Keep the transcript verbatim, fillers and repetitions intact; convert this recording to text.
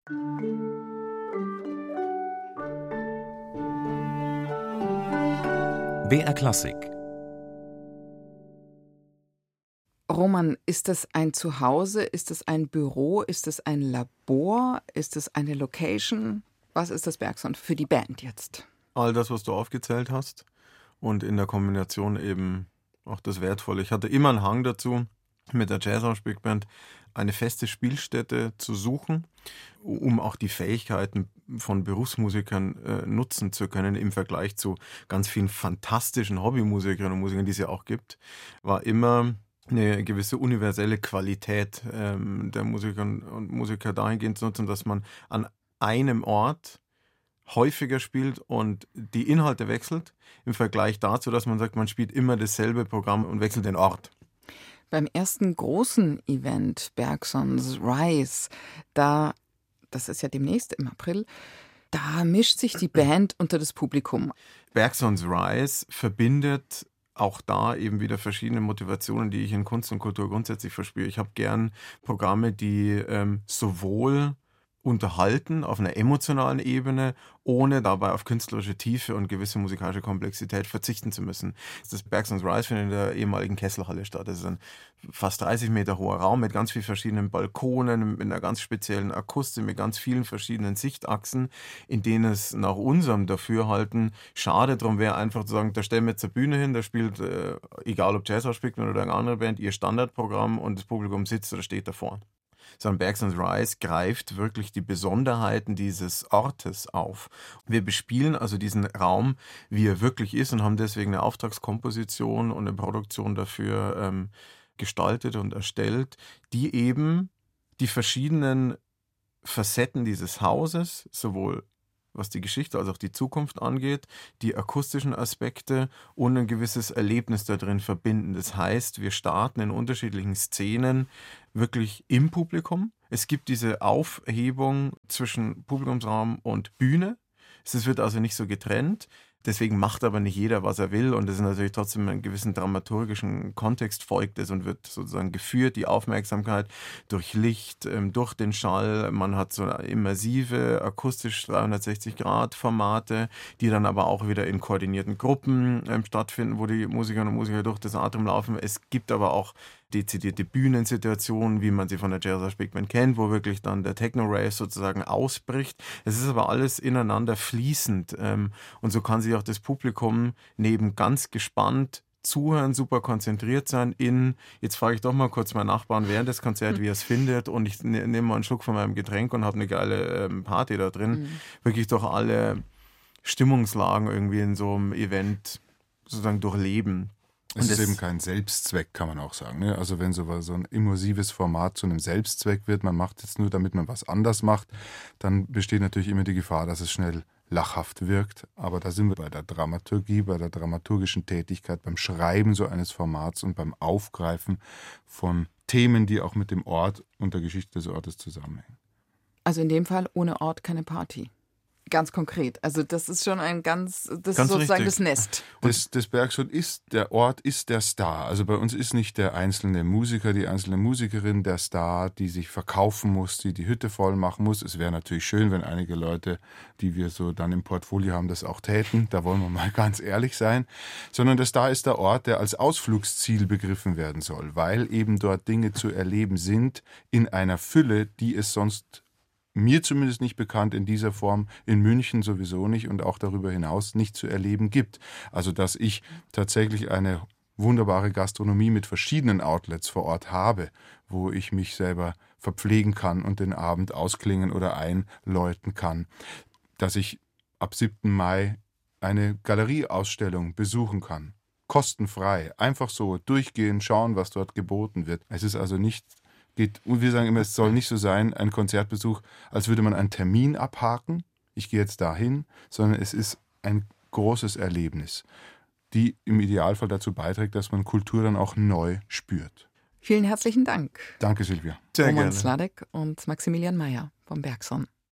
B R Klassik. Roman, ist das ein Zuhause? Ist es ein Büro? Ist es ein Labor? Ist es eine Location? Was ist das Bergson für die Band jetzt? All das, was du aufgezählt hast und in der Kombination eben auch das Wertvolle. Ich hatte immer einen Hang dazu, mit der Jazz Big Band eine feste Spielstätte zu suchen, um auch die Fähigkeiten von Berufsmusikern äh, nutzen zu können im Vergleich zu ganz vielen fantastischen Hobbymusikerinnen und Musikern, die es ja auch gibt, war immer eine gewisse universelle Qualität ähm, der Musiker und Musiker dahingehend zu nutzen, dass man an einem Ort häufiger spielt und die Inhalte wechselt, im Vergleich dazu, dass man sagt, man spielt immer dasselbe Programm und wechselt den Ort. Beim ersten großen Event, Bergsons Rise, da, das ist ja demnächst im April, da mischt sich die Band unter das Publikum. Bergsons Rise verbindet auch da eben wieder verschiedene Motivationen, die ich in Kunst und Kultur grundsätzlich verspüre. Ich habe gern Programme, die ähm, sowohl unterhalten auf einer emotionalen Ebene, ohne dabei auf künstlerische Tiefe und gewisse musikalische Komplexität verzichten zu müssen. Das Bergsons Rise findet in der ehemaligen Kesselhalle statt. Das ist ein fast dreißig Meter hoher Raum mit ganz vielen verschiedenen Balkonen, mit einer ganz speziellen Akustik, mit ganz vielen verschiedenen Sichtachsen, in denen es nach unserem Dafürhalten schade drum wäre, einfach zu sagen, da stellen wir jetzt eine Bühne hin, da spielt, äh, egal ob Jazz Big Band oder eine andere Band, ihr Standardprogramm und das Publikum sitzt oder steht davor. Sondern Bergsons Rise greift wirklich die Besonderheiten dieses Ortes auf. Wir bespielen also diesen Raum, wie er wirklich ist, und haben deswegen eine Auftragskomposition und eine Produktion dafür ähm, gestaltet und erstellt, die eben die verschiedenen Facetten dieses Hauses, sowohl was die Geschichte als auch die Zukunft angeht, die akustischen Aspekte und ein gewisses Erlebnis da drin verbinden. Das heißt, wir starten in unterschiedlichen Szenen wirklich im Publikum. Es gibt diese Aufhebung zwischen Publikumsraum und Bühne. Es wird also nicht so getrennt. Deswegen macht aber nicht jeder, was er will, und das ist natürlich trotzdem einen gewissen dramaturgischen Kontext folgt es und wird sozusagen geführt, die Aufmerksamkeit durch Licht, ähm, durch den Schall. Man hat so immersive, akustisch dreihundertsechzig Grad Formate, die dann aber auch wieder in koordinierten Gruppen ähm, stattfinden, wo die Musikerinnen und Musiker durch das Atrium laufen. Es gibt aber auch dezidierte Bühnensituationen, wie man sie von der Jazz Big Band kennt, wo wirklich dann der Techno-Rave sozusagen ausbricht. Es ist aber alles ineinander fließend, ähm, und so kann sich auch das Publikum neben ganz gespannt zuhören, super konzentriert sein in, jetzt frage ich doch mal kurz meinen Nachbarn während des Konzerts, wie er es findet, und ich ne, nehme mal einen Schluck von meinem Getränk und habe eine geile ähm, Party da drin. Mhm. Wirklich durch alle Stimmungslagen irgendwie in so einem Event sozusagen durchleben. Es ist eben kein Selbstzweck, kann man auch sagen. Ne? Also wenn so, so ein immersives Format zu einem Selbstzweck wird, man macht es nur, damit man was anders macht, dann besteht natürlich immer die Gefahr, dass es schnell lachhaft wirkt. Aber da sind wir bei der Dramaturgie, bei der dramaturgischen Tätigkeit, beim Schreiben so eines Formats und beim Aufgreifen von Themen, die auch mit dem Ort und der Geschichte des Ortes zusammenhängen. Also in dem Fall ohne Ort keine Party. Ganz konkret. Also das ist schon ein ganz, das ganz ist sozusagen richtig. Das Nest. Das, das Bergson ist, der Ort ist der Star. Also bei uns ist nicht der einzelne Musiker, die einzelne Musikerin der Star, die sich verkaufen muss, die die Hütte voll machen muss. Es wäre natürlich schön, wenn einige Leute, die wir so dann im Portfolio haben, das auch täten. Da wollen wir mal ganz ehrlich sein. Sondern der Star ist der Ort, der als Ausflugsziel begriffen werden soll, weil eben dort Dinge zu erleben sind in einer Fülle, die es sonst mir zumindest nicht bekannt in dieser Form, in München sowieso nicht und auch darüber hinaus nicht zu erleben gibt. Also dass ich tatsächlich eine wunderbare Gastronomie mit verschiedenen Outlets vor Ort habe, wo ich mich selber verpflegen kann und den Abend ausklingen oder einläuten kann. Dass ich ab siebten Mai eine Galerieausstellung besuchen kann. Kostenfrei, einfach so durchgehen, schauen, was dort geboten wird. Es ist also nicht Geht, und wir sagen immer, es soll nicht so sein, ein Konzertbesuch, als würde man einen Termin abhaken, ich gehe jetzt dahin, sondern es ist ein großes Erlebnis, die im Idealfall dazu beiträgt, dass man Kultur dann auch neu spürt. Vielen herzlichen Dank. Danke, Silvia. Sehr Roman gerne. Sladek und Maximilian Meyer vom Bergson.